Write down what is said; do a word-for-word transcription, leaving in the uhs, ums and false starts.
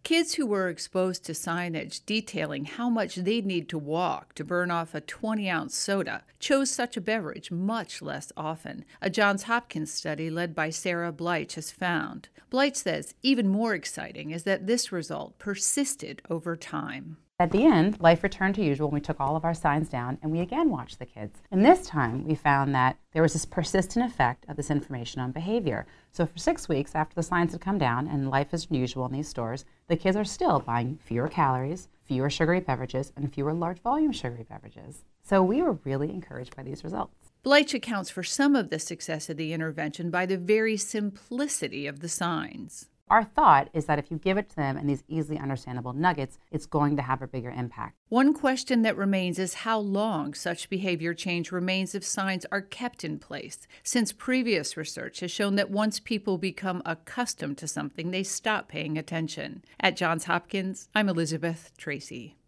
Kids who were exposed to signage detailing how much they'd need to walk to burn off a twenty-ounce soda chose such a beverage much less often. A Johns Hopkins study led by Sarah Bleich has found. Bleich says even more exciting is that this result persisted over time. At the end, life returned to usual when we took all of our signs down and we again watched the kids. And this time, we found that there was this persistent effect of this information on behavior. So for six weeks after the signs had come down and life is usual in these stores, the kids are still buying fewer calories, fewer sugary beverages, and fewer large volume sugary beverages. So we were really encouraged by these results. Bleich accounts for some of the success of the intervention by the very simplicity of the signs. Our thought is that if you give it to them in these easily understandable nuggets, it's going to have a bigger impact. One question that remains is how long such behavior change remains if signs are kept in place, since previous research has shown that once people become accustomed to something, they stop paying attention. At Johns Hopkins, I'm Elizabeth Tracy.